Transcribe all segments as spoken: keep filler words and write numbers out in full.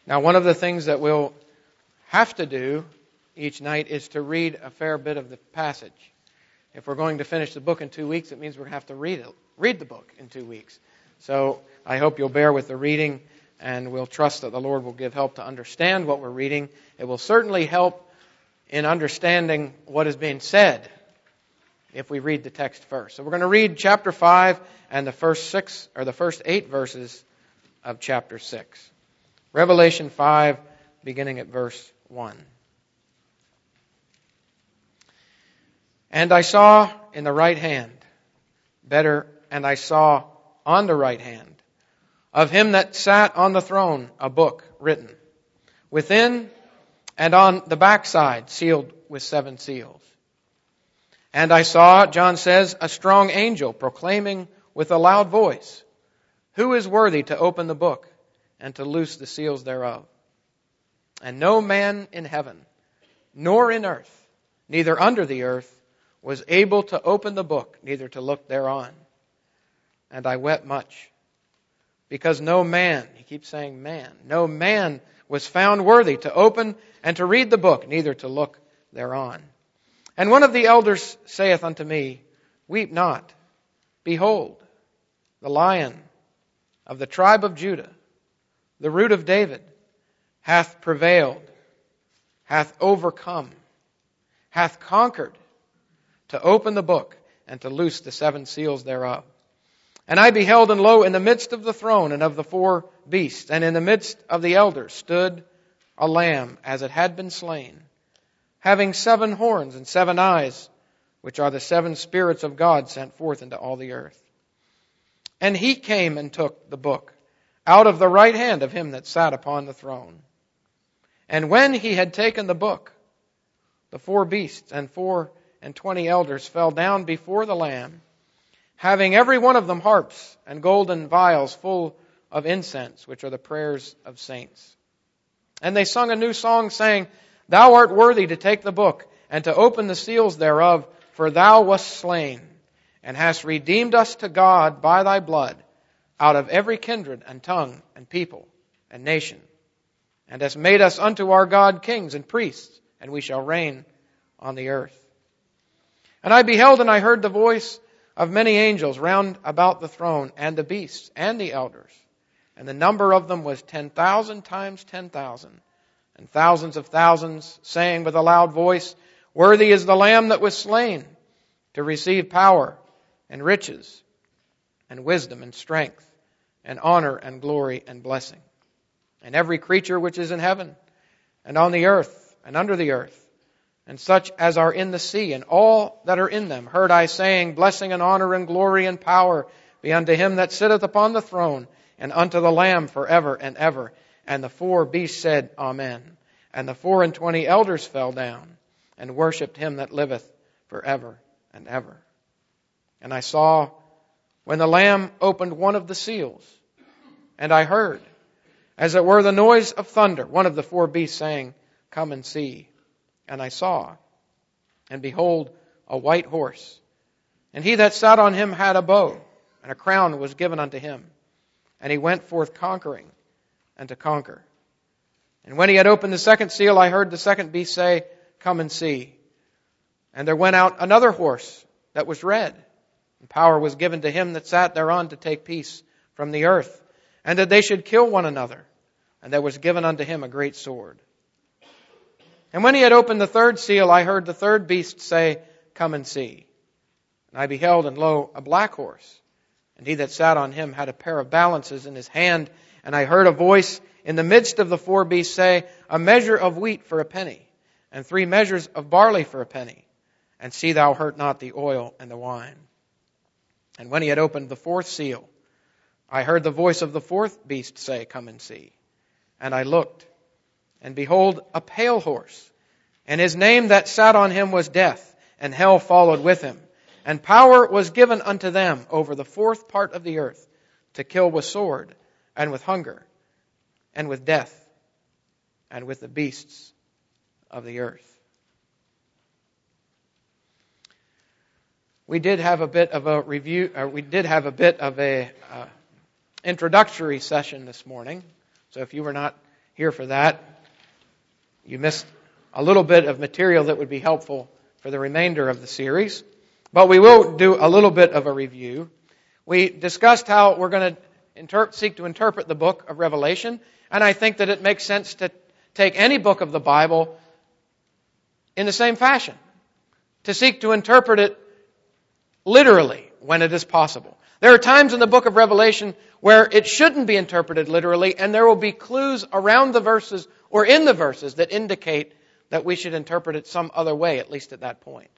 Now, one of the things that we'll have to do each night is to read a fair bit of the passage. If we're going to finish the book in two weeks, it means we're going to have to read it, read the book in two weeks. So I hope you'll bear with the reading, and we'll trust that the Lord will give help to understand what we're reading. It will certainly help in understanding what is being said if we read the text first. So we're going to read chapter five and the first six or the first eight verses of chapter six. Revelation five, beginning at verse one. And I saw in the right hand, better, and I saw on the right hand of him that sat on the throne a book written, within and on the backside sealed with seven seals. And I saw, John says, a strong angel proclaiming with a loud voice, who is worthy to open the book and to loose the seals thereof? And no man in heaven, nor in earth, neither under the earth, was able to open the book, neither to look thereon. And I wept much, because no man, he keeps saying man, no man was found worthy to open and to read the book, neither to look thereon. And one of the elders saith unto me, weep not. Behold, the Lion of the tribe of Judah, the Root of David, hath prevailed, hath overcome, hath conquered, to open the book and to loose the seven seals thereof. And I beheld, and lo, in the midst of the throne and of the four beasts, and in the midst of the elders, stood a lamb as it had been slain, having seven horns and seven eyes, which are the seven spirits of God sent forth into all the earth. And he came and took the book out of the right hand of him that sat upon the throne. And when he had taken the book, the four beasts and four and twenty elders fell down before the Lamb, having every one of them harps and golden vials full of incense, which are the prayers of saints. And they sung a new song, saying, Thou art worthy to take the book and to open the seals thereof, for thou wast slain, and hast redeemed us to God by thy blood, out of every kindred and tongue and people and nation, and hast made us unto our God kings and priests, and we shall reign on the earth. And I beheld, and I heard the voice of many angels round about the throne, and the beasts, and the elders. And the number of them was ten thousand times ten thousand, and thousands of thousands, saying with a loud voice, Worthy is the Lamb that was slain, to receive power, and riches, and wisdom, and strength, and honor, and glory, and blessing. And every creature which is in heaven, and on the earth, and under the earth, and such as are in the sea, and all that are in them, heard I saying, Blessing and honor and glory and power be unto him that sitteth upon the throne, and unto the Lamb forever and ever. And the four beasts said, Amen. And the four and twenty elders fell down, and worshipped him that liveth forever and ever. And I saw, when the Lamb opened one of the seals, and I heard, as it were the noise of thunder, one of the four beasts saying, Come and see. And I saw, and behold, a white horse. And he that sat on him had a bow, and a crown was given unto him. And he went forth conquering, and to conquer. And when he had opened the second seal, I heard the second beast say, Come and see. And there went out another horse that was red, and power was given to him that sat thereon to take peace from the earth, and that they should kill one another. And there was given unto him a great sword. And when he had opened the third seal, I heard the third beast say, Come and see. And I beheld, and lo, a black horse. And he that sat on him had a pair of balances in his hand. And I heard a voice in the midst of the four beasts say, A measure of wheat for a penny, and three measures of barley for a penny. And see thou hurt not the oil and the wine. And when he had opened the fourth seal, I heard the voice of the fourth beast say, Come and see. And I looked, and behold, a pale horse. And his name that sat on him was Death, and hell followed with him. And power was given unto them over the fourth part of the earth, to kill with sword, and with hunger, and with death, and with the beasts of the earth. We did have a bit of a review, or we did have a bit of a uh, introductory session this morning. So if you were not here for that. You missed a little bit of material that would be helpful for the remainder of the series. But we will do a little bit of a review. We discussed how we're going to inter- seek to interpret the book of Revelation. And I think that it makes sense to take any book of the Bible in the same fashion. To seek to interpret it literally when it is possible. There are times in the book of Revelation where it shouldn't be interpreted literally, and there will be clues around the verses or in the verses that indicate that we should interpret it some other way, at least at that point.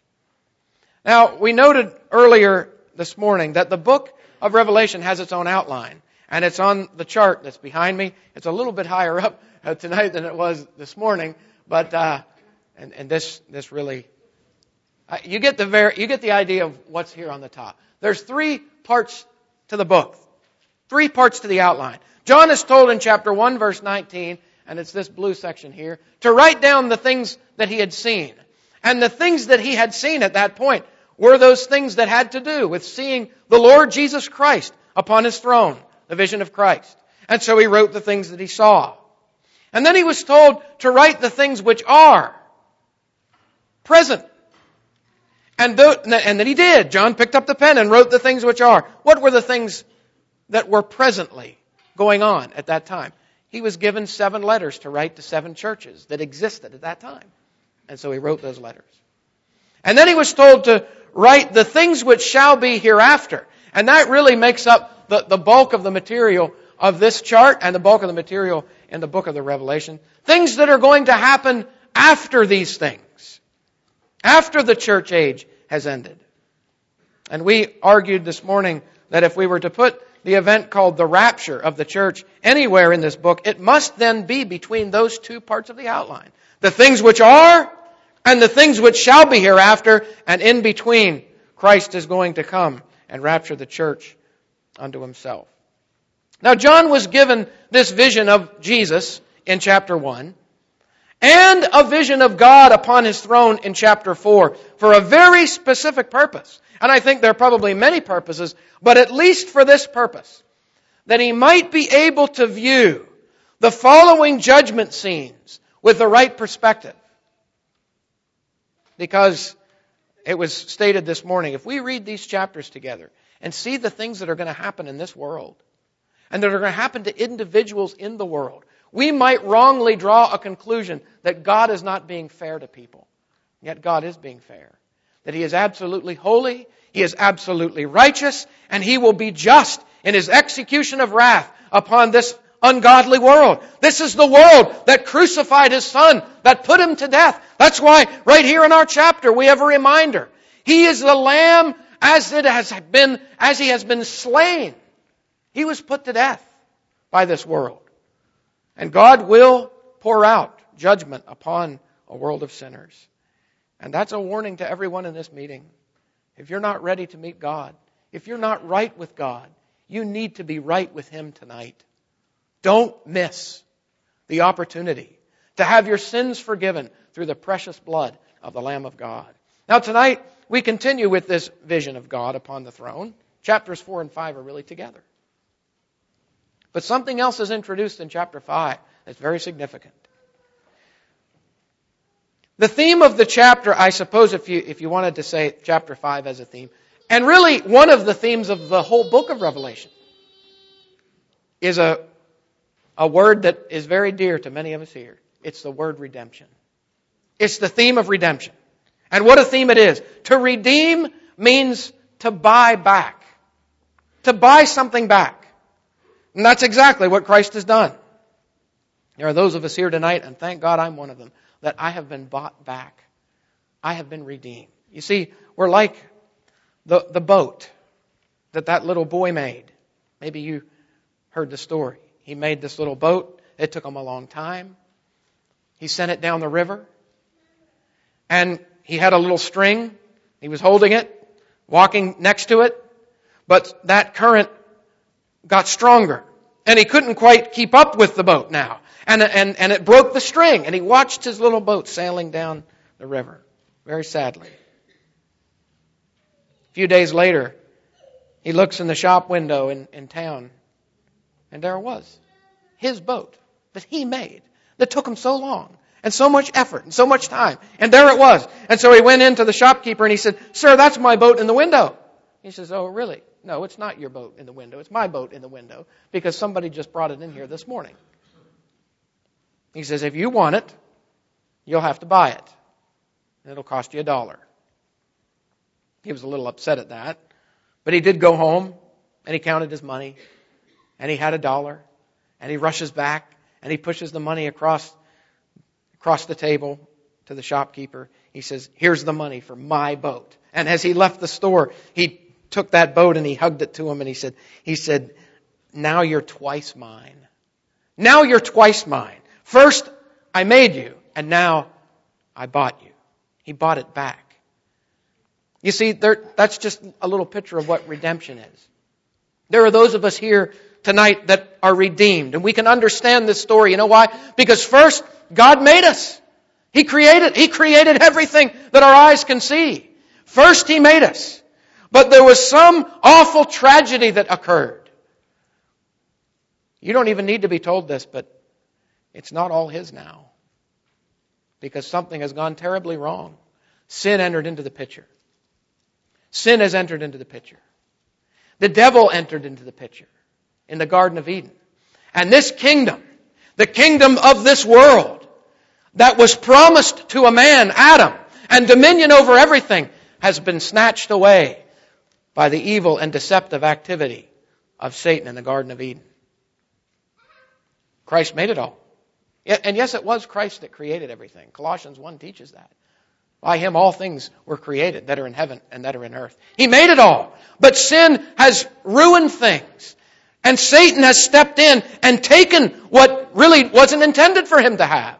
Now, we noted earlier this morning that the book of Revelation has its own outline, and it's on the chart that's behind me. It's a little bit higher up tonight than it was this morning, but uh, and, and this this really uh, you get the ver- you get the idea of what's here on the top. There's three parts to the book, three parts to the outline. John is told in chapter one, verse nineteen, and it's this blue section here, to write down the things that he had seen. And the things that he had seen at that point were those things that had to do with seeing the Lord Jesus Christ upon his throne, the vision of Christ. And so he wrote the things that he saw. And then he was told to write the things which are present. And, th- and that he did. John picked up the pen and wrote the things which are. What were the things that were presently going on at that time? He was given seven letters to write to seven churches that existed at that time. And so he wrote those letters. And then he was told to write the things which shall be hereafter. And that really makes up the, the bulk of the material of this chart and the bulk of the material in the book of the Revelation. Things that are going to happen after these things. After the church age has ended. And we argued this morning that if we were to put the event called the rapture of the church anywhere in this book, it must then be between those two parts of the outline. The things which are and the things which shall be hereafter, and in between, Christ is going to come and rapture the church unto himself. Now, John was given this vision of Jesus in chapter one, and a vision of God upon his throne in chapter four, for a very specific purpose. And I think there are probably many purposes, but at least for this purpose, that he might be able to view the following judgment scenes with the right perspective. Because it was stated this morning, if we read these chapters together and see the things that are going to happen in this world, and that are going to happen to individuals in the world, we might wrongly draw a conclusion that God is not being fair to people. Yet God is being fair. That He is absolutely holy, He is absolutely righteous, and He will be just in His execution of wrath upon this ungodly world. This is the world that crucified His Son, that put Him to death. That's why right here in our chapter we have a reminder. He is the Lamb as it has been, as He has been slain. He was put to death by this world. And God will pour out judgment upon a world of sinners. And that's a warning to everyone in this meeting. If you're not ready to meet God, if you're not right with God, you need to be right with Him tonight. Don't miss the opportunity to have your sins forgiven through the precious blood of the Lamb of God. Now tonight, we continue with this vision of God upon the throne. Chapters four and five are really together. But something else is introduced in chapter five that's very significant. The theme of the chapter, I suppose if you if you wanted to say chapter five as a theme, and really one of the themes of the whole book of Revelation, is a, a word that is very dear to many of us here. It's the word redemption. It's the theme of redemption. And what a theme it is. To redeem means to buy back. To buy something back. And that's exactly what Christ has done. There are those of us here tonight, and thank God I'm one of them, that I have been bought back. I have been redeemed. You see, we're like the, the boat that that little boy made. Maybe you heard the story. He made this little boat. It took him a long time. He sent it down the river. And he had a little string. He was holding it, walking next to it. But that current got stronger. And he couldn't quite keep up with the boat now. And, and, and it broke the string. And he watched his little boat sailing down the river. Very sadly. A few days later, he looks in the shop window in, in town. And there it was. His boat. that he made that took him so long and so much effort and so much time. And there it was. And so he went into the shopkeeper and he said, "Sir, that's my boat in the window." He says, "Oh, really? No, it's not your boat in the window. It's my boat in the window because somebody just brought it in here this morning." He says, "If you want it, you'll have to buy it. And it'll cost you a dollar." He was a little upset at that. But he did go home and he counted his money and he had a dollar and he rushes back and he pushes the money across, across the table to the shopkeeper. He says, "Here's the money for my boat." And as he left the store, he took that boat and he hugged it to him and he said, he said, "Now you're twice mine. Now you're twice mine. First, I made you, and now I bought you." He bought it back. You see, there, that's just a little picture of what redemption is. There are those of us here tonight that are redeemed, and we can understand this story. You know why? Because first, God made us. He created, He created everything that our eyes can see. First, He made us. But there was some awful tragedy that occurred. You don't even need to be told this, but it's not all His now. Because something has gone terribly wrong. Sin entered into the picture. Sin has entered into the picture. The devil entered into the picture in the Garden of Eden. And this kingdom, the kingdom of this world, that was promised to a man, Adam, and dominion over everything, has been snatched away by the evil and deceptive activity of Satan in the Garden of Eden. Christ made it all. And yes, it was Christ that created everything. Colossians one teaches that. By Him all things were created that are in heaven and that are in earth. He made it all. But sin has ruined things. And Satan has stepped in and taken what really wasn't intended for him to have.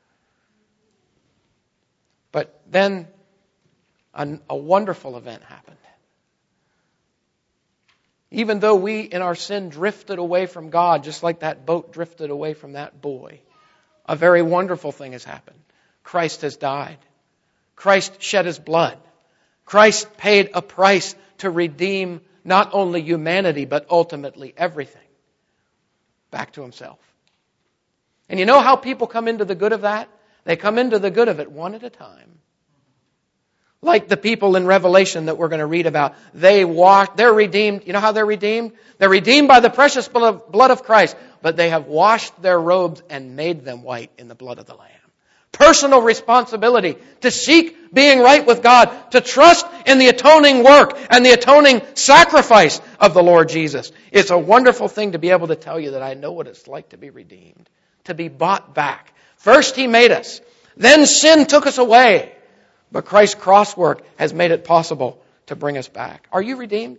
But then a, a wonderful event happened. Even though we in our sin drifted away from God, just like that boat drifted away from that boy, a very wonderful thing has happened. Christ has died. Christ shed His blood. Christ paid a price to redeem not only humanity, but ultimately everything back to Himself. And you know how people come into the good of that? They come into the good of it one at a time. Like the people in Revelation that we're going to read about. They wash, they're redeemed. You know how they're redeemed? They're redeemed by the precious blood of Christ. But they have washed their robes and made them white in the blood of the Lamb. Personal responsibility to seek being right with God, to trust in the atoning work and the atoning sacrifice of the Lord Jesus. It's a wonderful thing to be able to tell you that I know what it's like to be redeemed, to be bought back. First He made us. Then sin took us away. But Christ's cross work has made it possible to bring us back. Are you redeemed?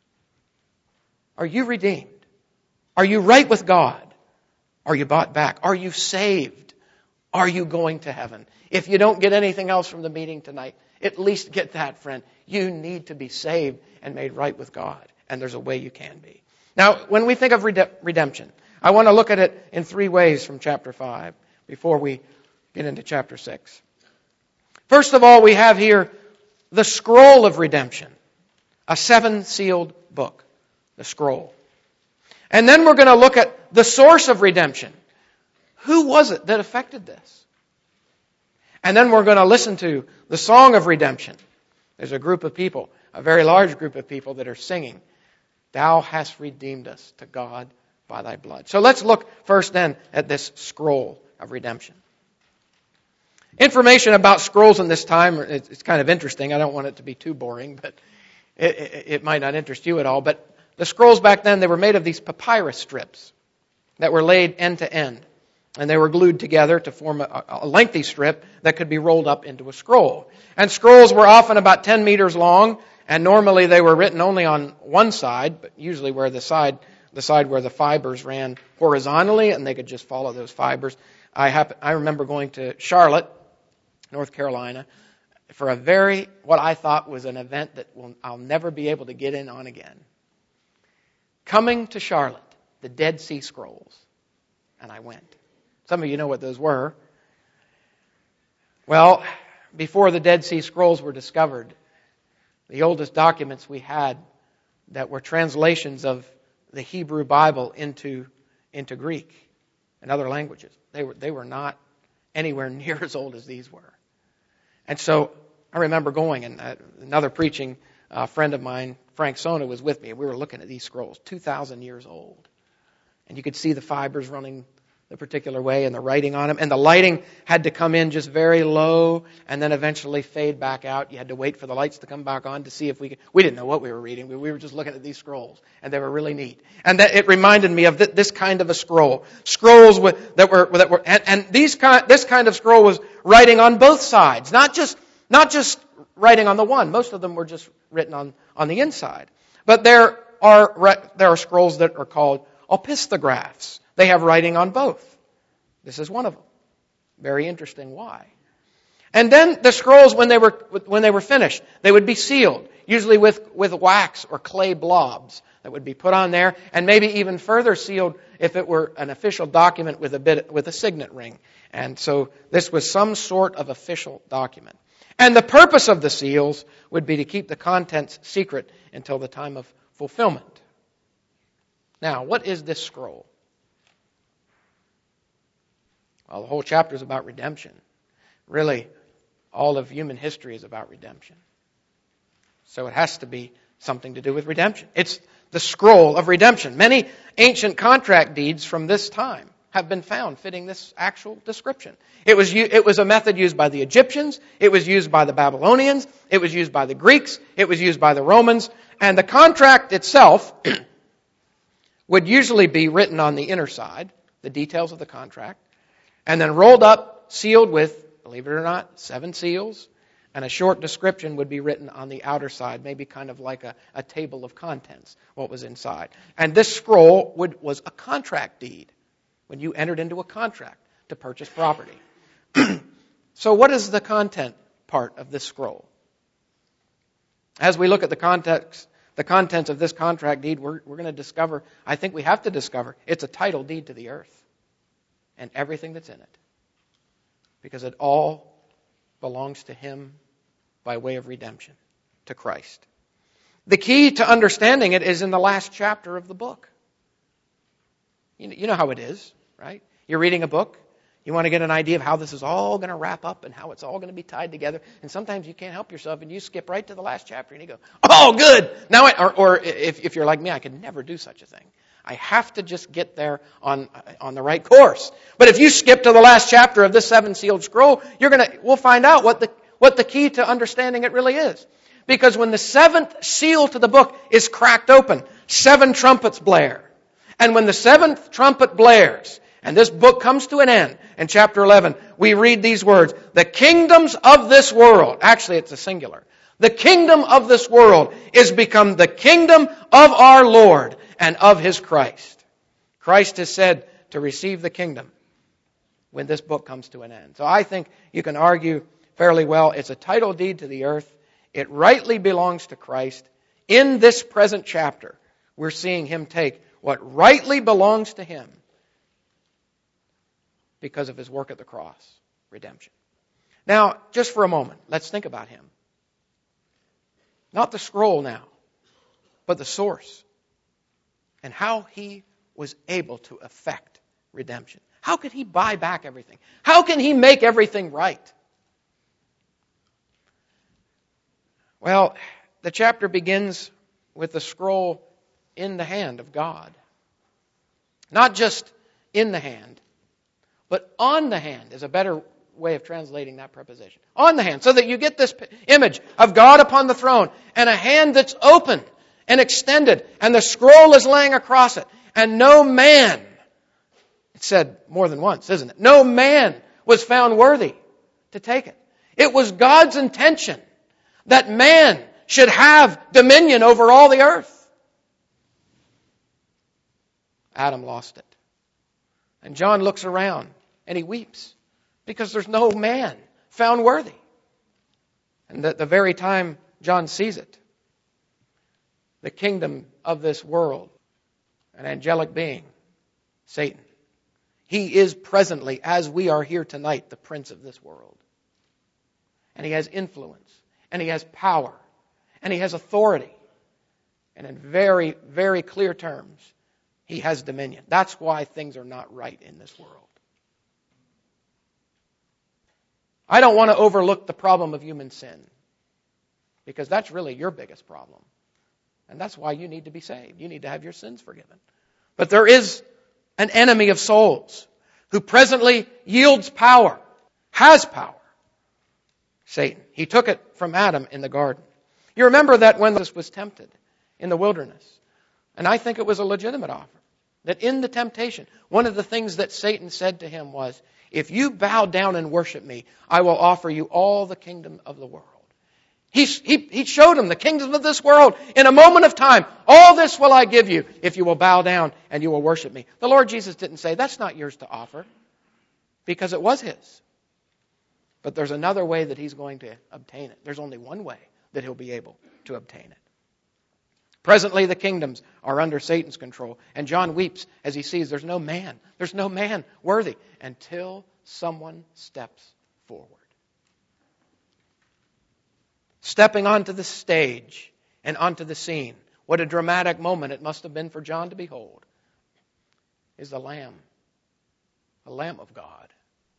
Are you redeemed? Are you right with God? Are you bought back? Are you saved? Are you going to heaven? If you don't get anything else from the meeting tonight, at least get that, friend. You need to be saved and made right with God. And there's a way you can be. Now, when we think of rede- redemption, I want to look at it in three ways from chapter five before we get into chapter six. First of all, we have here the scroll of redemption, a seven-sealed book, the scroll. And then we're going to look at the source of redemption. Who was it that affected this? And then we're going to listen to the song of redemption. There's a group of people, a very large group of people that are singing, "Thou hast redeemed us to God by Thy blood." So let's look first then at this scroll of redemption. Information about scrolls in this time, it's kind of interesting. I don't want it to be too boring, but it, it, it might not interest you at all. But the scrolls back then, they were made of these papyrus strips that were laid end to end. And they were glued together to form a, a lengthy strip that could be rolled up into a scroll. And scrolls were often about ten meters long, and normally they were written only on one side, but usually where the side, the side where the fibers ran horizontally, and they could just follow those fibers. I happen, I remember going to Charlotte, North Carolina, for a very, what I thought was an event that will, I'll never be able to get in on again. Coming to Charlotte, the Dead Sea Scrolls. And I went. Some of you know what those were. Well, before the Dead Sea Scrolls were discovered, the oldest documents we had that were translations of the Hebrew Bible into, into Greek. in other languages. They were, they were not anywhere near as old as these were. And so I remember going, and uh, another preaching uh, friend of mine, Frank Sona, was with me, and we were looking at these scrolls, two thousand years old. And you could see the fibers running the particular way and the writing on them. And the lighting had to come in just very low and then eventually fade back out. You had to wait for the lights to come back on to see if we could. We didn't know what we were reading. We were just looking at these scrolls, and they were really neat. And that, it reminded me of th- this kind of a scroll. Scrolls with, that were, that were and, and these kind, this kind of scroll was writing on both sides, not just, not just writing on the one. Most of them were just written on, on the inside. But there are, there are scrolls that are called opisthegraphs. They have writing on both. This is one of them. Very interesting. Why? And then the scrolls, when they were when they were finished, they would be sealed, usually with, with wax or clay blobs that would be put on there, and maybe even further sealed if it were an official document with a bit with a signet ring. And so this was some sort of official document. And the purpose of the seals would be to keep the contents secret until the time of fulfillment. Now, what is this scroll? Well, the whole chapter is about redemption. Really, all of human history is about redemption. So it has to be something to do with redemption. It's the scroll of redemption. Many ancient contract deeds from this time have been found fitting this actual description. It was, it was a method used by the Egyptians. It was used by the Babylonians. It was used by the Greeks. It was used by the Romans. And the contract itself would usually be written on the inner side, the details of the contract, and then rolled up, sealed with, believe it or not, seven seals, and a short description would be written on the outer side, maybe kind of like a, a table of contents, what was inside. And this scroll would, was a contract deed, when you entered into a contract to purchase property. So what is the content part of this scroll? As we look at the context, the contents of this contract deed, we're, we're going to discover, I think we have to discover, it's a title deed to the earth and everything that's in it. Because it all belongs to Him by way of redemption, to Christ. The key to understanding it is in the last chapter of the book. You know, you know how it is, right? You're reading a book. You want to get an idea of how this is all going to wrap up and how it's all going to be tied together. And sometimes you can't help yourself and you skip right to the last chapter and you go, oh, good. Now, I, or, or if, if you're like me, I could never do such a thing. I have to just get there on on the right course. But if you skip to the last chapter of this seven-sealed scroll, you're gonna we'll find out what the what the key to understanding it really is. Because when the seventh seal to the book is cracked open, seven trumpets blare. And when the seventh trumpet blares, and this book comes to an end, in chapter eleven, we read these words, the kingdoms of this world, actually it's a singular, the kingdom of this world is become the kingdom of our Lord and of His Christ. Christ is said to receive the kingdom when this book comes to an end. So I think you can argue fairly well it's a title deed to the earth. It rightly belongs to Christ. In this present chapter, we're seeing Him take what rightly belongs to Him because of His work at the cross, redemption. Now, just for a moment, let's think about Him. Not the scroll now, but the source. And how He was able to effect redemption. How could He buy back everything? How can He make everything right? Well, the chapter begins with the scroll in the hand of God. Not just in the hand, but on the hand is a better way of translating that preposition. On the hand, so that you get this image of God upon the throne and a hand that's open and extended, and the scroll is laying across it. And no man, it's said more than once, isn't it? No man was found worthy to take it. It was God's intention that man should have dominion over all the earth. Adam lost it. And John looks around and he weeps because there's no man found worthy. And at the very time John sees it, the kingdom of this world, an angelic being, Satan. He is presently, as we are here tonight, the prince of this world. And he has influence, and he has power, and he has authority. And in very, very clear terms, He has dominion. That's why things are not right in this world. I don't want to overlook the problem of human sin, because that's really your biggest problem. And that's why you need to be saved. You need to have your sins forgiven. But there is an enemy of souls who presently yields power, has power. Satan. He took it from Adam in the garden. You remember that when this was tempted in the wilderness, and I think it was a legitimate offer, that in the temptation, one of the things that Satan said to him was, if you bow down and worship me, I will offer you all the kingdom of the world. He, he, he showed him the kingdom of this world in a moment of time. All this will I give you if you will bow down and you will worship me. The Lord Jesus didn't say, that's not yours to offer, because it was his. But there's another way that he's going to obtain it. There's only one way that he'll be able to obtain it. Presently the kingdoms are under Satan's control. And John weeps as he sees there's no man, there's no man worthy until someone steps forward. Stepping onto the stage and onto the scene. What a dramatic moment it must have been for John to behold. Is the Lamb, the Lamb of God.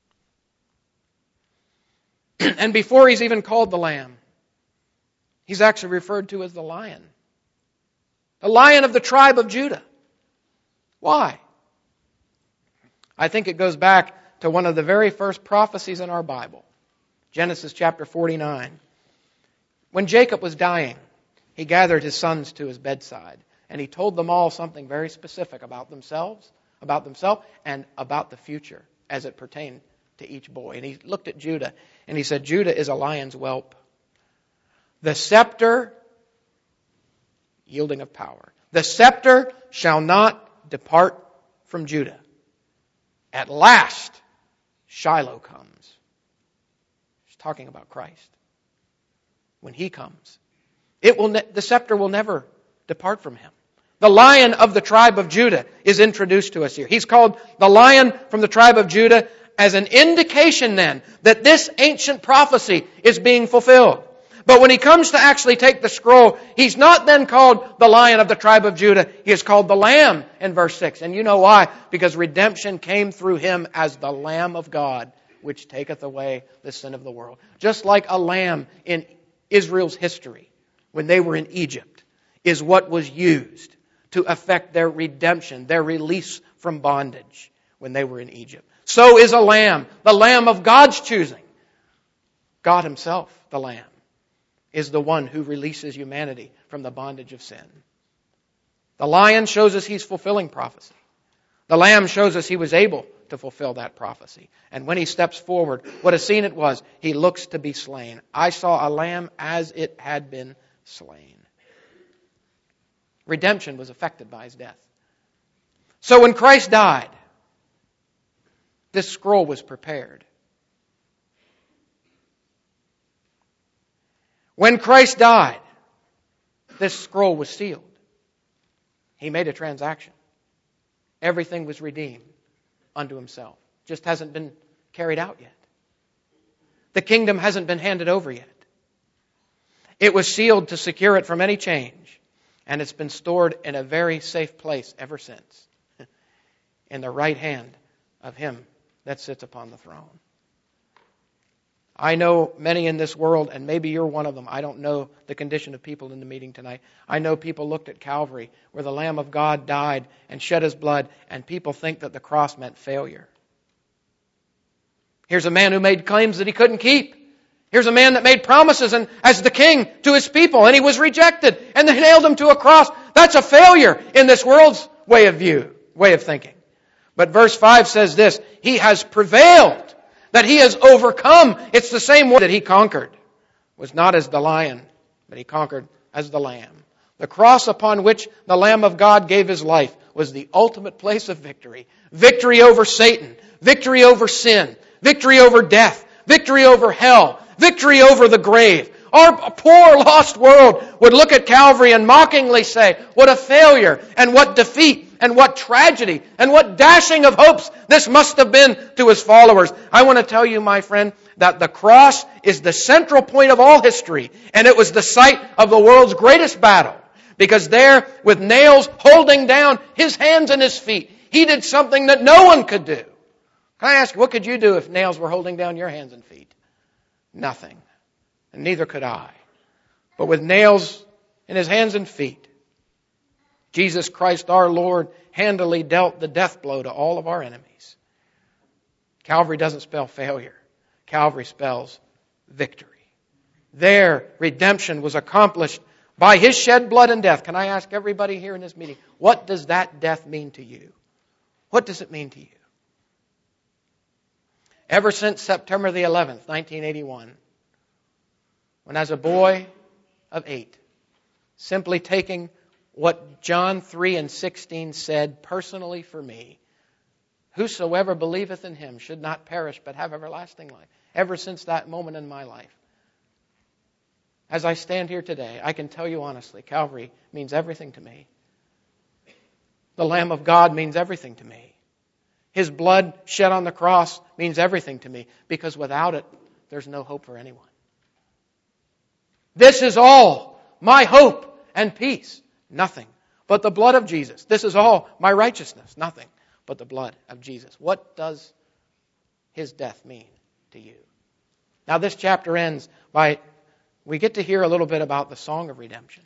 And before he's even called the Lamb, he's actually referred to as the Lion. The Lion of the tribe of Judah. Why? I think it goes back to one of the very first prophecies in our Bible. Genesis chapter forty-nine. When Jacob was dying, he gathered his sons to his bedside, and he told them all something very specific about themselves, about themselves, and about the future as it pertained to each boy. And he looked at Judah, and he said, Judah is a lion's whelp. The scepter, yielding of power, the scepter shall not depart from Judah. At last, Shiloh comes. He's talking about Christ. When he comes, it will ne- the scepter will never depart from him. The Lion of the tribe of Judah is introduced to us here. He's called the Lion from the tribe of Judah as an indication then that this ancient prophecy is being fulfilled. But when he comes to actually take the scroll, he's not then called the Lion of the tribe of Judah. He is called the Lamb in verse six. And you know why? Because redemption came through him as the Lamb of God, which taketh away the sin of the world. Just like a lamb in Israel's history, when they were in Egypt, is what was used to effect their redemption, their release from bondage when they were in Egypt. So is a lamb, the Lamb of God's choosing. God himself, the Lamb, is the one who releases humanity from the bondage of sin. The Lion shows us he's fulfilling prophecy. The Lamb shows us he was able to fulfill that prophecy. And when he steps forward, what a scene it was. He looks to be slain. I saw a lamb as it had been slain. Redemption was effected by his death. So when Christ died, this scroll was prepared. When Christ died, this scroll was sealed. He made a transaction. Everything was redeemed unto himself. Just hasn't been carried out yet. The kingdom hasn't been handed over yet. It was sealed to secure it from any change, and it's been stored in a very safe place ever since, in the right hand of him that sits upon the throne. I know many in this world, and maybe you're one of them. I don't know the condition of people in the meeting tonight. I know people looked at Calvary, where the Lamb of God died and shed his blood, and people think that the cross meant failure. Here's a man who made claims that he couldn't keep. Here's a man that made promises and as the king to his people, and he was rejected, and they nailed him to a cross. That's a failure in this world's way of view, way of thinking. But verse five says this, he has prevailed. That he has overcome. It's the same way that he conquered. It was not as the lion, but he conquered as the lamb. The cross upon which the Lamb of God gave his life was the ultimate place of victory. Victory over Satan. Victory over sin. Victory over death. Victory over hell. Victory over the grave. Our poor lost world would look at Calvary and mockingly say, what a failure and what defeat and what tragedy and what dashing of hopes this must have been to his followers. I want to tell you, my friend, that the cross is the central point of all history, and it was the site of the world's greatest battle. Because there, with nails holding down his hands and his feet, he did something that no one could do. Can I ask, what could you do if nails were holding down your hands and feet? Nothing. And neither could I. But with nails in his hands and feet, Jesus Christ our Lord handily dealt the death blow to all of our enemies. Calvary doesn't spell failure. Calvary spells victory. There, redemption was accomplished by his shed blood and death. Can I ask everybody here in this meeting, what does that death mean to you? What does it mean to you? Ever since September the eleventh, nineteen eighty-one, when as a boy of eight, simply taking what John three and sixteen said personally for me, whosoever believeth in him should not perish but have everlasting life. Ever since that moment in my life, as I stand here today, I can tell you honestly, Calvary means everything to me. The Lamb of God means everything to me. His blood shed on the cross means everything to me, because without it, there's no hope for anyone. This is all my hope and peace. Nothing but the blood of Jesus. This is all my righteousness. Nothing but the blood of Jesus. What does his death mean to you? Now this chapter ends by, we get to hear a little bit about the song of redemption.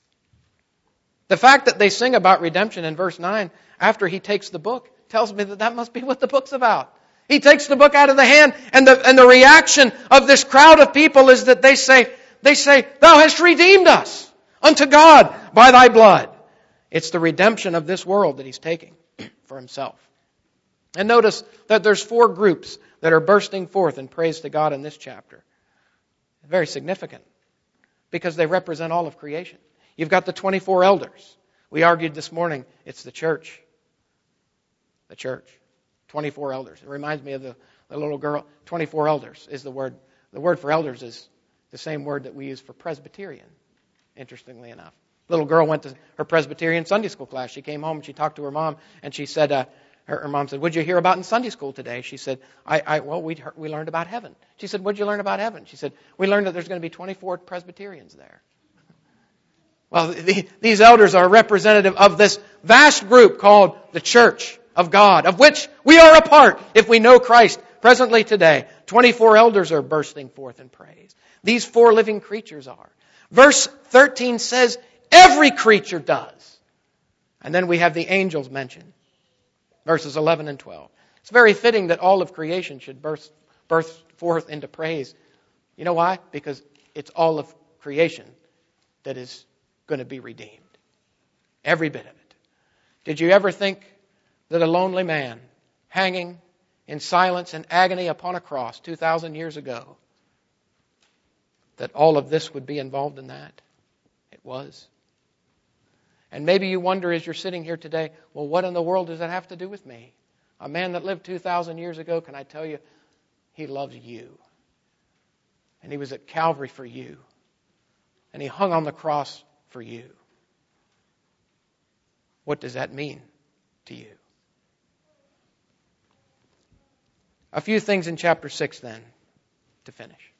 The fact that they sing about redemption in verse nine after he takes the book tells me that that must be what the book's about. He takes the book out of the hand, and the and the reaction of this crowd of people is that they say, they say, "Thou hast redeemed us unto God by thy blood." It's the redemption of this world that he's taking for himself. And notice that there's four groups that are bursting forth in praise to God in this chapter. Very significant, because they represent all of creation. You've got the twenty-four elders. We argued this morning, it's the church. The church. twenty-four elders. It reminds me of the, the little girl. twenty-four elders is the word. The word for elders is the same word that we use for Presbyterian, interestingly enough. Little girl went to her Presbyterian Sunday school class. She came home and she talked to her mom, and she said, uh, her, her mom said, "What'd you hear about in Sunday school today?" She said, I, I well, we we learned about heaven. She said, "What'd you learn about heaven?" She said, "We learned that there's going to be twenty-four Presbyterians there." Well, the, these elders are representative of this vast group called the church of God, of which we are a part if we know Christ. Presently today, twenty-four elders are bursting forth in praise. These four living creatures are. Verse thirteen says, every creature does. And then we have the angels mentioned. Verses eleven and twelve. It's very fitting that all of creation should burst, burst forth into praise. You know why? Because it's all of creation that is going to be redeemed. Every bit of it. Did you ever think that a lonely man hanging in silence and agony upon a cross two thousand years ago, that all of this would be involved in that? It was. And maybe you wonder as you're sitting here today, well, what in the world does that have to do with me? A man that lived two thousand years ago, can I tell you, he loves you. And he was at Calvary for you. And he hung on the cross for you. What does that mean to you? A few things in chapter six then, to finish.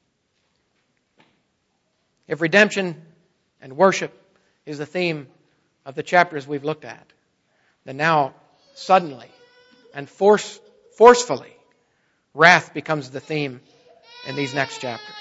If redemption and worship is the theme of the chapters we've looked at, then now, suddenly and force, forcefully, wrath becomes the theme in these next chapters.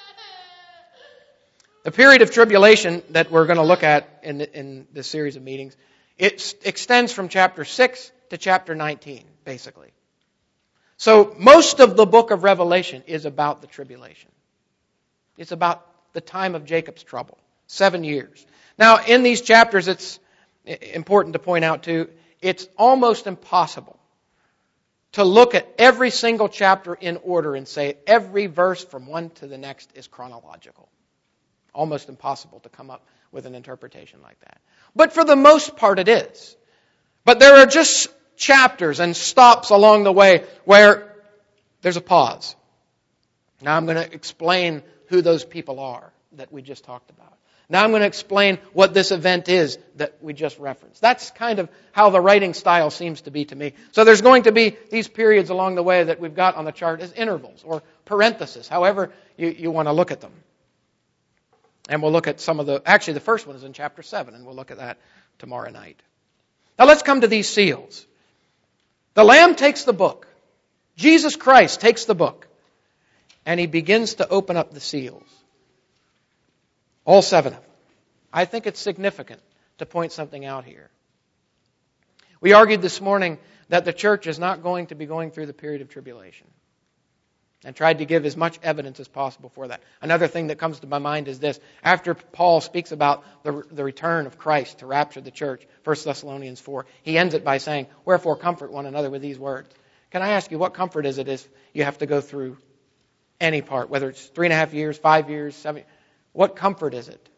The period of tribulation that we're going to look at in, in this series of meetings, it extends from chapter six to chapter nineteen, basically. So most of the book of Revelation is about the tribulation. It's about the time of Jacob's trouble, seven years. Now, in these chapters, it's important to point out too, it's almost impossible to look at every single chapter in order and say every verse from one to the next is chronological. Almost impossible to come up with an interpretation like that. But for the most part it is. But there are just chapters and stops along the way where there's a pause. Now I'm going to explain who those people are that we just talked about. Now I'm going to explain what this event is that we just referenced. That's kind of how the writing style seems to be to me. So there's going to be these periods along the way that we've got on the chart as intervals or parentheses, however you, you want to look at them. And we'll look at some of the, actually the first one is in chapter seven, and we'll look at that tomorrow night. Now let's come to these seals. The Lamb takes the book. Jesus Christ takes the book. And he begins to open up the seals. All seven of them. I think it's significant to point something out here. We argued this morning that the church is not going to be going through the period of tribulation, and tried to give as much evidence as possible for that. Another thing that comes to my mind is this. After Paul speaks about the, the return of Christ to rapture the church, First Thessalonians four, he ends it by saying, "Wherefore comfort one another with these words." Can I ask you, what comfort is it if you have to go through any part, whether it's three and a half years, five years, seven? What comfort is it?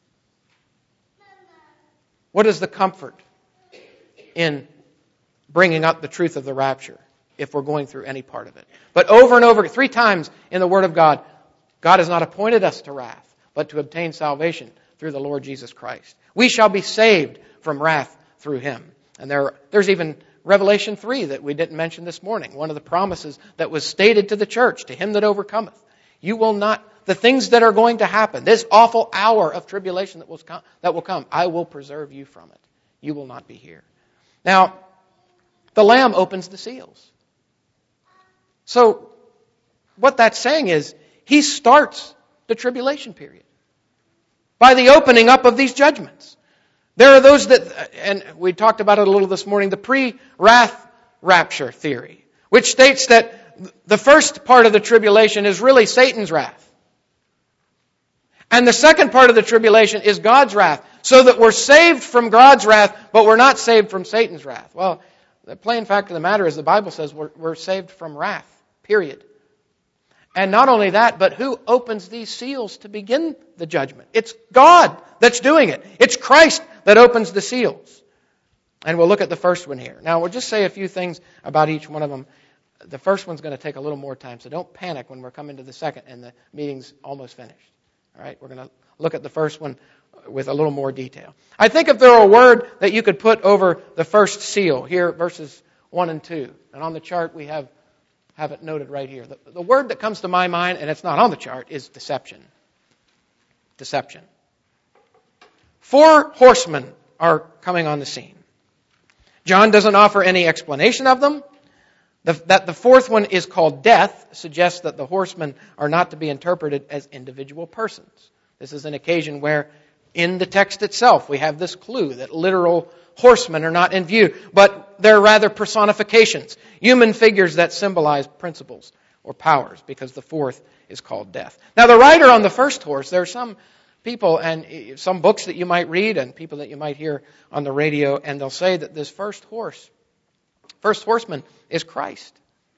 What is the comfort in bringing up the truth of the rapture if we're going through any part of it? But over and over, three times in the Word of God, God has not appointed us to wrath, but to obtain salvation through the Lord Jesus Christ. We shall be saved from wrath through Him. And there, there's even Revelation three that we didn't mention this morning. One of the promises that was stated to the church, to him that overcometh. You will not, the things that are going to happen, this awful hour of tribulation that will come, that will come, I will preserve you from it. You will not be here. Now, the Lamb opens the seals. So, what that's saying is, He starts the tribulation period by the opening up of these judgments. There are those that, and we talked about it a little this morning, the pre-wrath rapture theory, which states that the first part of the tribulation is really Satan's wrath. And the second part of the tribulation is God's wrath, so that we're saved from God's wrath, but we're not saved from Satan's wrath. Well, the plain fact of the matter is the Bible says we're, we're saved from wrath, period. And not only that, but who opens these seals to begin the judgment? It's God that's doing it. It's Christ that opens the seals. And we'll look at the first one here. Now, we'll just say a few things about each one of them. The first one's going to take a little more time, so don't panic when we're coming to the second and the meeting's almost finished. All right, we're going to look at the first one with a little more detail. I think if there were a word that you could put over the first seal, here, verses one and two, and on the chart we have have it noted right here. The, the word that comes to my mind, and it's not on the chart, is deception. Deception. Four horsemen are coming on the scene. John doesn't offer any explanation of them. The, that the fourth one is called death suggests that the horsemen are not to be interpreted as individual persons. This is an occasion where in the text itself we have this clue that literal horsemen are not in view, but they're rather personifications, human figures that symbolize principles or powers, because the fourth is called death. Now the rider on the first horse, there are some people and some books that you might read and people that you might hear on the radio, and they'll say that this first horse, first horseman is Christ.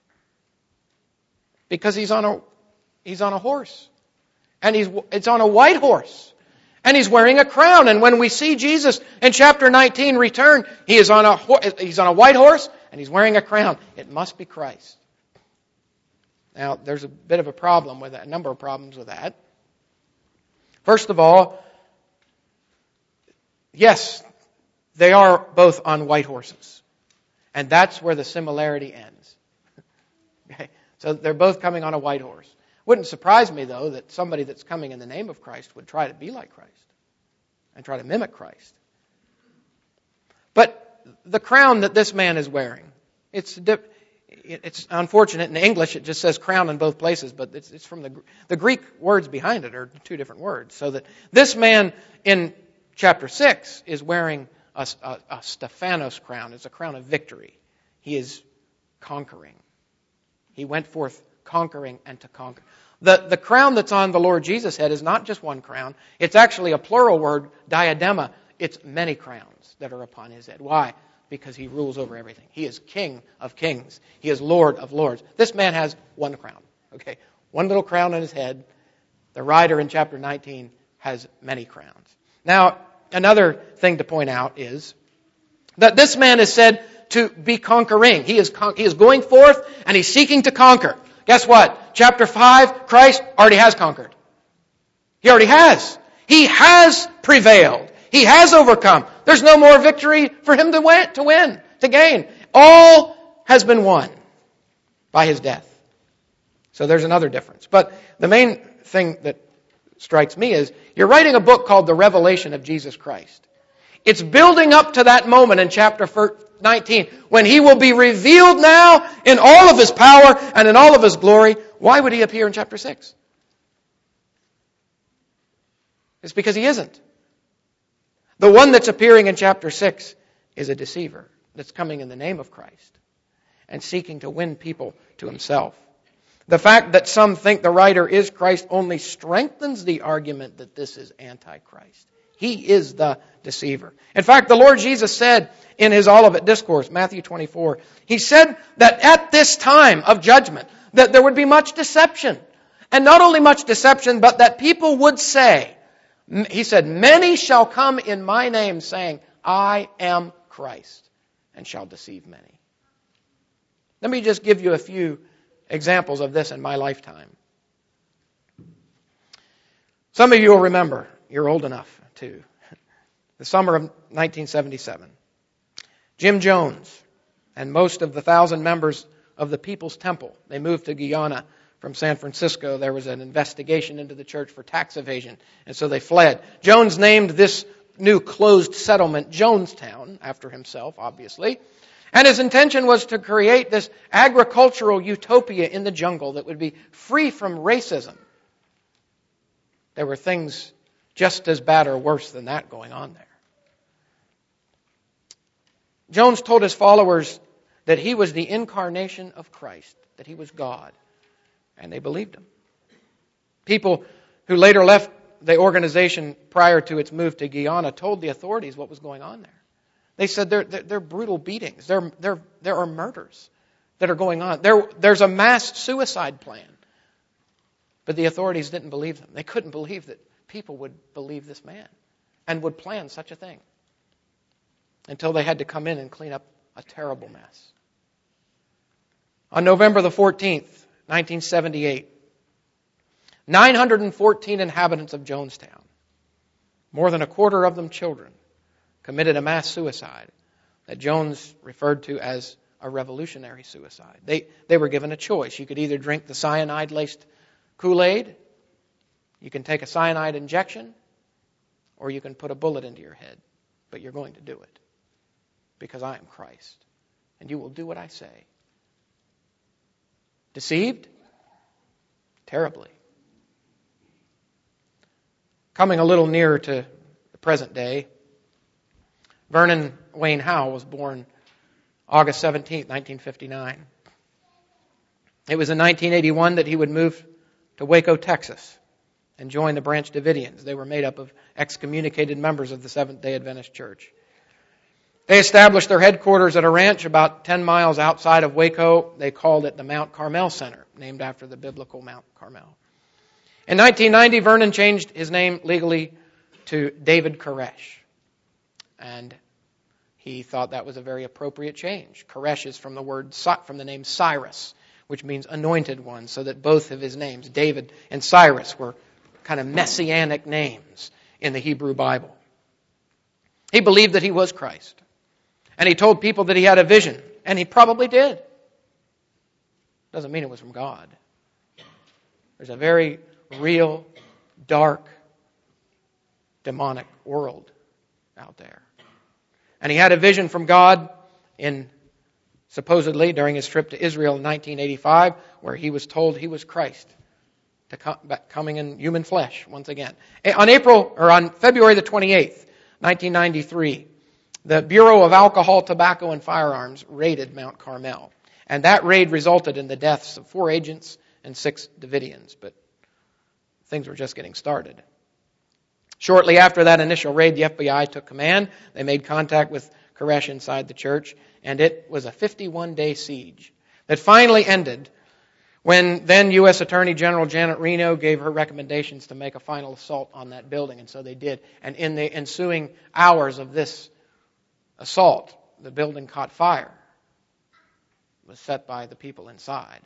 Because he's on a he's on a horse. And he's it's on a white horse. And he's wearing a crown. And when we see Jesus in chapter nineteen return, he is on a he's on a white horse and he's wearing a crown. It must be Christ. Now, there's a bit of a problem with that, a number of problems with that. First of all, yes, they are both on white horses. And that's where the similarity ends. Okay? So they're both coming on a white horse. Wouldn't surprise me, though, that somebody that's coming in the name of Christ would try to be like Christ and try to mimic Christ. But the crown that this man is wearing, it's it's unfortunate. In English, it just says crown in both places, but it's, it's from the the Greek words behind it are two different words. So that this man in chapter six is wearing a, a, a Stephanos crown. It's a crown of victory. He is conquering. He went forth conquering and to conquer. The, the crown that's on the Lord Jesus' head is not just one crown. It's actually a plural word, diadema. It's many crowns that are upon his head. Why? Because he rules over everything. He is King of kings. He is Lord of lords. This man has one crown. Okay, one little crown on his head. The rider in chapter nineteen has many crowns. Now, another thing to point out is that this man is said to be conquering. He is con- he is going forth and he's seeking to conquer. Guess what? Chapter five, Christ already has conquered. He already has. He has prevailed. He has overcome. There's no more victory for him to win, to win, to gain. All has been won by his death. So there's another difference. But the main thing that strikes me is you're writing a book called The Revelation of Jesus Christ. It's building up to that moment in chapter nineteen when he will be revealed now in all of his power and in all of his glory. Why would he appear in chapter six? It's because he isn't. The one that's appearing in chapter six is a deceiver that's coming in the name of Christ and seeking to win people to himself. The fact that some think the writer is Christ only strengthens the argument that this is Antichrist. He is the deceiver. In fact, the Lord Jesus said in his Olivet Discourse, Matthew twenty-four, he said that at this time of judgment, that there would be much deception. And not only much deception, but that people would say, he said, many shall come in my name saying, I am Christ, and shall deceive many. Let me just give you a few examples of this in my lifetime. Some of you will remember, you're old enough too, the summer of nineteen seventy-seven. Jim Jones and most of the thousand members of the People's Temple, they moved to Guyana from San Francisco. There was an investigation into the church for tax evasion, and so they fled. Jones named this new closed settlement Jonestown, after himself, obviously. And his intention was to create this agricultural utopia in the jungle that would be free from racism. There were things just as bad or worse than that going on there. Jones told his followers that he was the incarnation of Christ, that he was God, and they believed him. People who later left the organization prior to its move to Guyana told the authorities what was going on there. They said they're, they're, they're brutal beatings. There, there, there are murders that are going on. There, there's a mass suicide plan. But the authorities didn't believe them. They couldn't believe that people would believe this man and would plan such a thing until they had to come in and clean up a terrible mess. On November the fourteenth, nineteen seventy-eight, nine hundred fourteen inhabitants of Jonestown, more than a quarter of them children, committed a mass suicide that Jones referred to as a revolutionary suicide. They, they were given a choice. You could either drink the cyanide-laced Kool-Aid, you can take a cyanide injection, or you can put a bullet into your head. But you're going to do it because I am Christ, and you will do what I say. Deceived? Terribly. Coming a little nearer to the present day, Vernon Wayne Howe was born August seventeenth, nineteen fifty-nine. It was in nineteen eighty-one that he would move to Waco, Texas, and join the Branch Davidians. They were made up of excommunicated members of the Seventh-day Adventist Church. They established their headquarters at a ranch about ten miles outside of Waco. They called it the Mount Carmel Center, named after the biblical Mount Carmel. In nineteen ninety, Vernon changed his name legally to David Koresh. And he thought that was a very appropriate change. Koresh is from the word from the name Cyrus, which means anointed one, so that both of his names, David and Cyrus, were kind of messianic names in the Hebrew Bible. He believed that he was Christ. And he told people that he had a vision, and he probably did. Doesn't mean it was from God. There's a very real, dark, demonic world out there. And he had a vision from God in, supposedly, during his trip to Israel in nineteen eighty-five, where he was told he was Christ, to come, coming in human flesh once again. On April, or on February the twenty-eighth, nineteen ninety-three, the Bureau of Alcohol, Tobacco, and Firearms raided Mount Carmel. And that raid resulted in the deaths of four agents and six Davidians. But things were just getting started. Shortly after that initial raid, the F B I took command. They made contact with Koresh inside the church, and it was a fifty-one day siege that finally ended when then U S Attorney General Janet Reno gave her recommendations to make a final assault on that building, and so they did. And in the ensuing hours of this assault, the building caught fire. It was set by the people inside.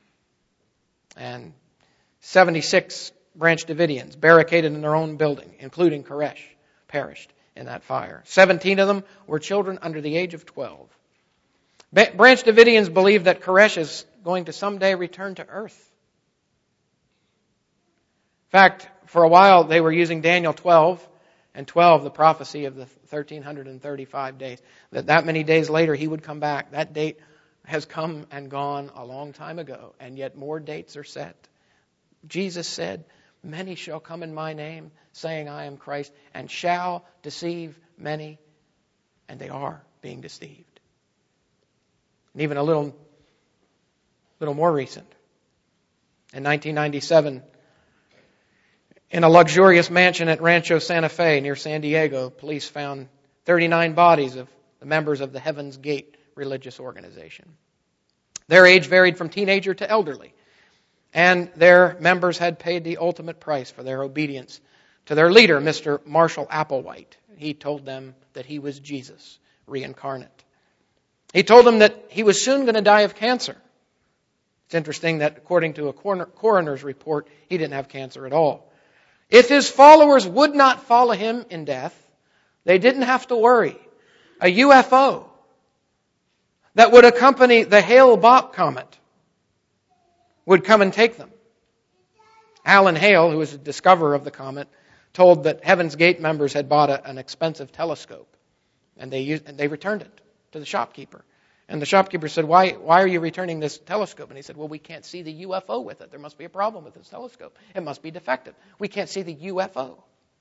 And seventy-six Branch Davidians, barricaded in their own building, including Koresh, perished in that fire. Seventeen of them were children under the age of twelve. Branch Davidians believe that Koresh is going to someday return to earth. fact, for a while they were using Daniel twelve, and twelve, the prophecy of the one thousand three hundred thirty-five days. That that many days later he would come back. That date has come and gone a long time ago, and yet more dates are set. Jesus said, many shall come in my name, saying I am Christ, and shall deceive many, and they are being deceived. And even a little, little more recent. In nineteen ninety-seven, in a luxurious mansion at Rancho Santa Fe near San Diego, police found thirty-nine bodies of the members of the Heaven's Gate religious organization. Their age varied from teenager to elderly, and their members had paid the ultimate price for their obedience to their leader, Mister Marshall Applewhite. He told them that he was Jesus, reincarnate. He told them that he was soon going to die of cancer. It's interesting that according to a coroner's report, he didn't have cancer at all. If his followers would not follow him in death, they didn't have to worry. A U F O that would accompany the Hale-Bopp comet would come and take them. Alan Hale, who was the discoverer of the comet, told that Heaven's Gate members had bought a, an expensive telescope, and they used, and they returned it to the shopkeeper. And the shopkeeper said, why, why are you returning this telescope? And he said, well, we can't see the U F O with it. There must be a problem with this telescope. It must be defective. We can't see the U F O.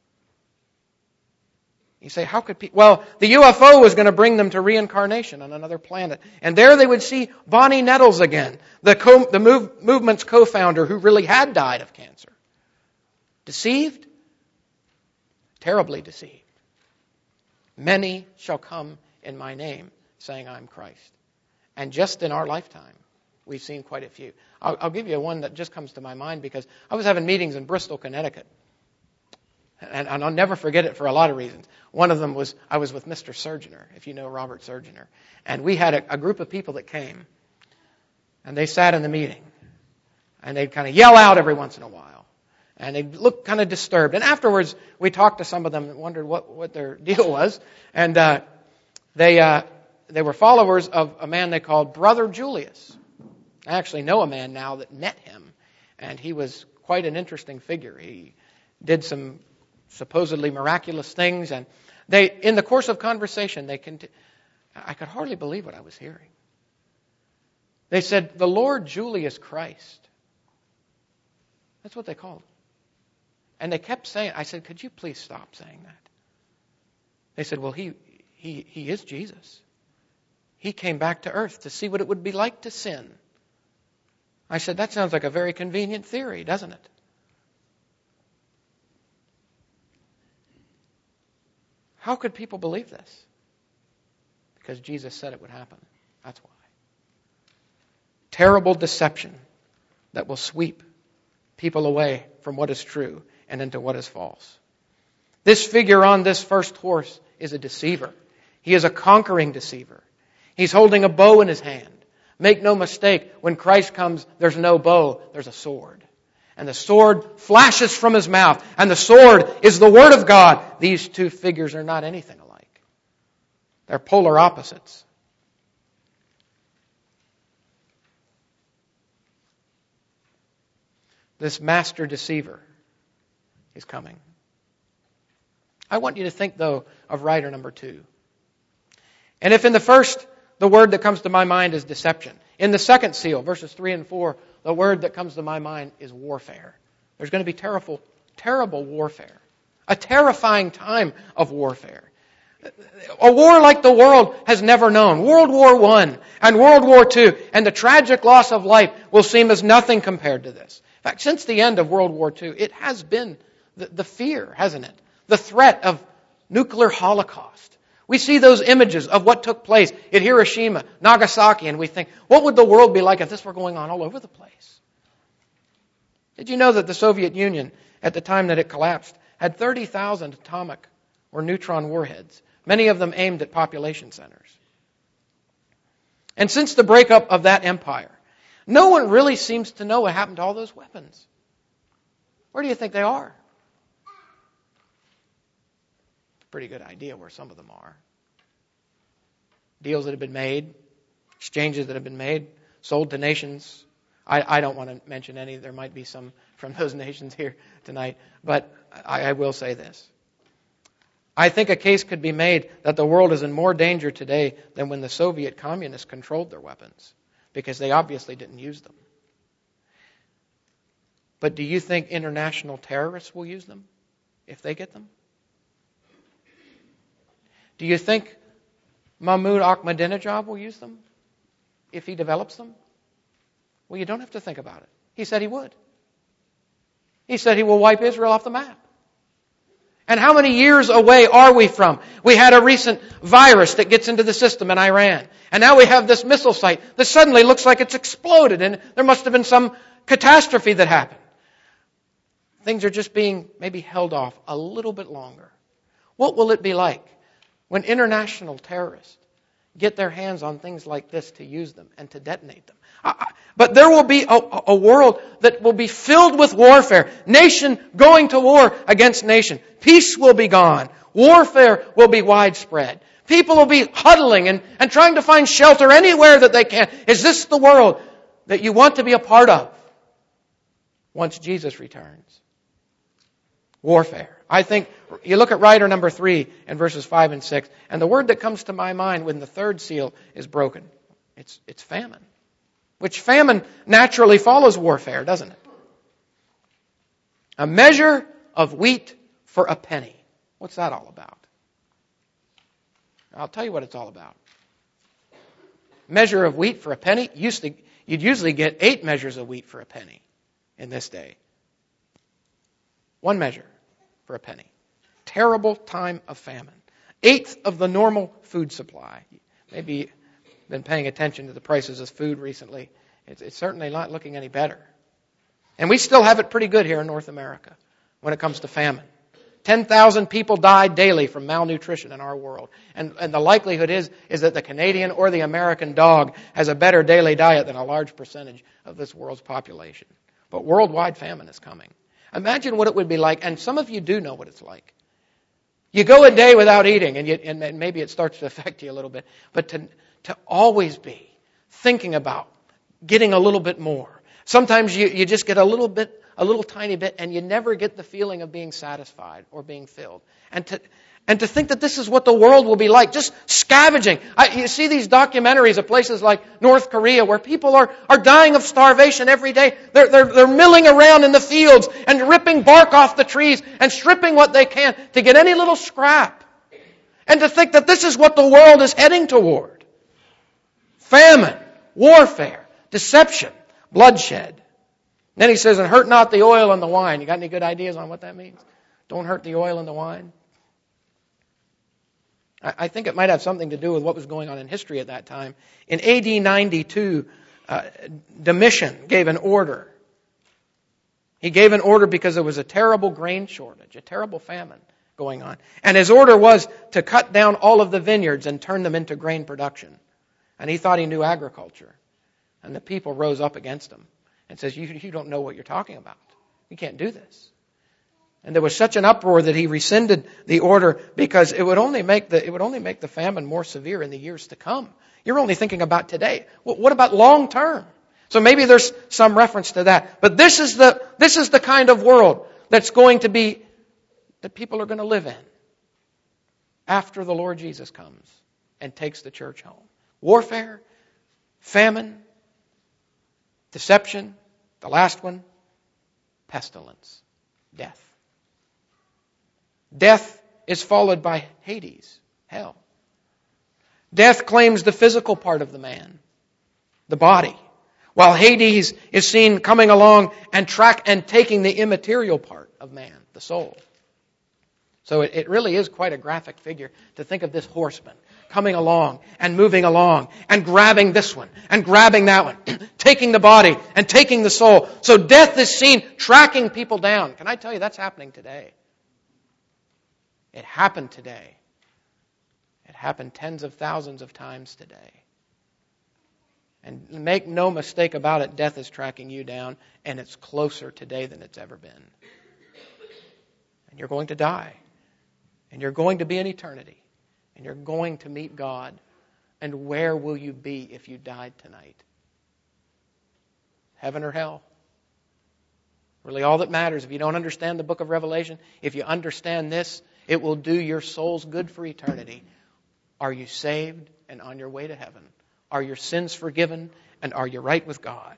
You say, how could people... Well, the U F O was going to bring them to reincarnation on another planet. And there they would see Bonnie Nettles again, the, co- the move, movement's co-founder who really had died of cancer. Deceived? Terribly deceived. Many shall come in my name, saying I'm Christ. And just in our lifetime, we've seen quite a few. I'll, I'll give you one that just comes to my mind because I was having meetings in Bristol, Connecticut. And, and I'll never forget it for a lot of reasons. One of them was I was with Mister Surgener, if you know Robert Surgener. And we had a, a group of people that came. And they sat in the meeting. And they'd kind of yell out every once in a while. And they'd look kind of disturbed. And afterwards, we talked to some of them and wondered what, what their deal was. And uh, they... Uh, They were followers of a man they called Brother Julius. I actually know a man now that met him, and he was quite an interesting figure. He did some supposedly miraculous things, and they, in the course of conversation, they conti- I could hardly believe what I was hearing. They said, the Lord Julius Christ. That's what they called him. And they kept saying, I said, could you please stop saying that? They said, well, he he he is Jesus. He came back to earth to see what it would be like to sin. I said, that sounds like a very convenient theory, doesn't it? How could people believe this? Because Jesus said it would happen. That's why. Terrible deception that will sweep people away from what is true and into what is false. This figure on this first horse is a deceiver. He is a conquering deceiver. He's holding a bow in his hand. Make no mistake, when Christ comes, there's no bow, there's a sword. And the sword flashes from his mouth, and the sword is the Word of God. These two figures are not anything alike. They're polar opposites. This master deceiver is coming. I want you to think, though, of rider number two. And if in the first, the word that comes to my mind is deception. In the second seal, verses three and four, the word that comes to my mind is warfare. There's going to be terrible, terrible warfare. A terrifying time of warfare. A war like the world has never known. World War One and World War Two and the tragic loss of life will seem as nothing compared to this. In fact, since the end of World War Two, it has been the, the fear, hasn't it? The threat of nuclear holocaust. We see those images of what took place at Hiroshima, Nagasaki, and we think, what would the world be like if this were going on all over the place? Did you know that the Soviet Union, at the time that it collapsed, had thirty thousand atomic or neutron warheads, many of them aimed at population centers? And since the breakup of that empire, no one really seems to know what happened to all those weapons. Where do you think they are? Pretty good idea where some of them are. Deals that have been made, exchanges that have been made, sold to nations I, I don't want to mention any. There might be some from those nations here tonight. But I, I will say this. I think a case could be made that the world is in more danger today than when the Soviet communists controlled their weapons, because they obviously didn't use them. But do you think international terrorists will use them if they get them? Do you think Mahmoud Ahmadinejad will use them if he develops them? Well, you don't have to think about it. He said he would. He said he will wipe Israel off the map. And how many years away are we from? We had a recent virus that gets into the system in Iran. And now we have this missile site that suddenly looks like it's exploded, and there must have been some catastrophe that happened. Things are just being maybe held off a little bit longer. What will it be like when international terrorists get their hands on things like this to use them and to detonate them? But there will be a, a world that will be filled with warfare. Nation going to war against nation. Peace will be gone. Warfare will be widespread. People will be huddling and, and trying to find shelter anywhere that they can. Is this the world that you want to be a part of once Jesus returns? Warfare. I think you look at rider number three in verses five and six, and the word that comes to my mind when the third seal is broken, it's, it's famine. Which famine naturally follows warfare, doesn't it? A measure of wheat for a penny. What's that all about? I'll tell you what it's all about. Measure of wheat for a penny. Used to, you'd usually get eight measures of wheat for a penny in this day. One measure for a penny. Terrible time of famine. Eighth of the normal food supply. Maybe been paying attention to the prices of food recently. It's, it's certainly not looking any better. And we still have it pretty good here in North America when it comes to famine. ten thousand people die daily from malnutrition in our world. And, and the likelihood is, is that the Canadian or the American dog has a better daily diet than a large percentage of this world's population. But worldwide famine is coming. Imagine what it would be like, and some of you do know what it's like. You go a day without eating, and, you, and maybe it starts to affect you a little bit, but to to always be thinking about getting a little bit more. Sometimes you, you just get a little bit, a little tiny bit, and you never get the feeling of being satisfied or being filled. And to and to think that this is what the world will be like, just scavenging. I, you see these documentaries of places like North Korea where people are, are dying of starvation every day. They're, they're, they're milling around in the fields and ripping bark off the trees and stripping what they can to get any little scrap. And to think that this is what the world is heading toward. Famine, warfare, deception, bloodshed. Then he says, and hurt not the oil and the wine. You got any good ideas on what that means? Don't hurt the oil and the wine. I think it might have something to do with what was going on in history at that time. In A D ninety-two, uh, Domitian gave an order. He gave an order because there was a terrible grain shortage, a terrible famine going on. And his order was to cut down all of the vineyards and turn them into grain production. And he thought he knew agriculture. And the people rose up against him and says, you, you don't know what you're talking about. You can't do this. And there was such an uproar that he rescinded the order because it would only make the, it would only make the famine more severe in the years to come. You're only thinking about today. Well, what about long term? So maybe there's some reference to that. But this is the, this is the kind of world that's going to be, that people are going to live in after the Lord Jesus comes and takes the church home. Warfare, famine, deception, the last one, pestilence, death. Death is followed by Hades, hell. Death claims the physical part of the man, the body, while Hades is seen coming along and track and taking the immaterial part of man, the soul. So it, it really is quite a graphic figure to think of this horseman coming along and moving along and grabbing this one and grabbing that one, taking the body and taking the soul. So death is seen tracking people down. Can I tell you that's happening today? It happened today. It happened tens of thousands of times today. And make no mistake about it, death is tracking you down, and it's closer today than it's ever been. And you're going to die. And you're going to be in eternity. And you're going to meet God. And where will you be if you died tonight? heaven or hell. Really all that matters. If you don't understand the book of Revelation, if you understand this, it will do your souls good for eternity. Are you saved and on your way to heaven? Are your sins forgiven and are you right with God?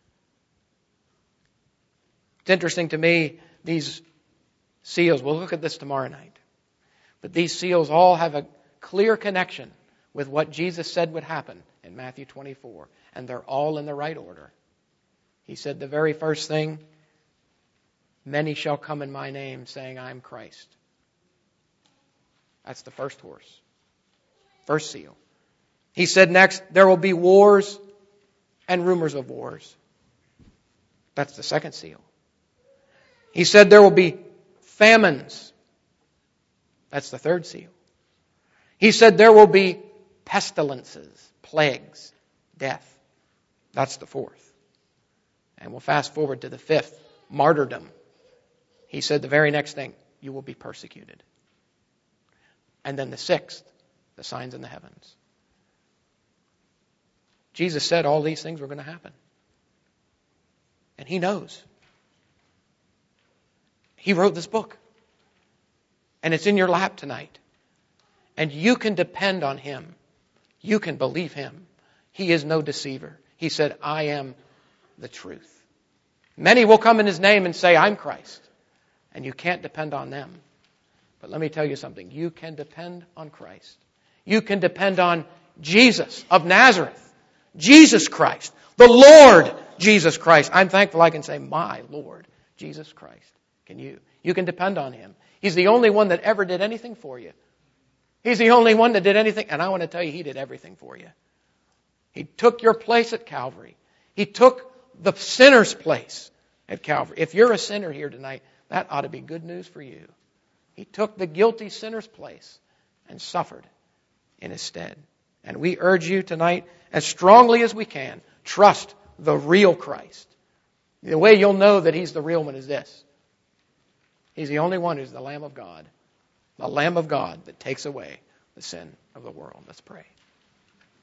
It's interesting to me, these seals, we'll look at this tomorrow night, but these seals all have a clear connection with what Jesus said would happen in Matthew twenty-four, and they're all in the right order. He said the very first thing, many shall come in my name saying I am Christ. That's the first horse. First seal. He said next, there will be wars and rumors of wars. That's the second seal. He said there will be famines. That's the third seal. He said there will be pestilences, plagues, death. That's the fourth. And we'll fast forward to the fifth, martyrdom. He said the very next thing, you will be persecuted. And then the sixth, the signs in the heavens. Jesus said all these things were going to happen. And He knows. He wrote this book. And it's in your lap tonight. And you can depend on Him. You can believe Him. He is no deceiver. He said, I am the truth. Many will come in His name and say, I'm Christ. And you can't depend on them. But let me tell you something. You can depend on Christ. You can depend on Jesus of Nazareth. Jesus Christ. The Lord Jesus Christ. I'm thankful I can say, my Lord Jesus Christ. Can you? You can depend on Him. He's the only one that ever did anything for you. He's the only one that did anything. And I want to tell you, He did everything for you. He took your place at Calvary. He took the sinner's place at Calvary. If you're a sinner here tonight, that ought to be good news for you. He took the guilty sinner's place and suffered in His stead. And we urge you tonight, as strongly as we can, trust the real Christ. The way you'll know that He's the real one is this. He's the only one who's the Lamb of God. The Lamb of God that takes away the sin of the world. Let's pray.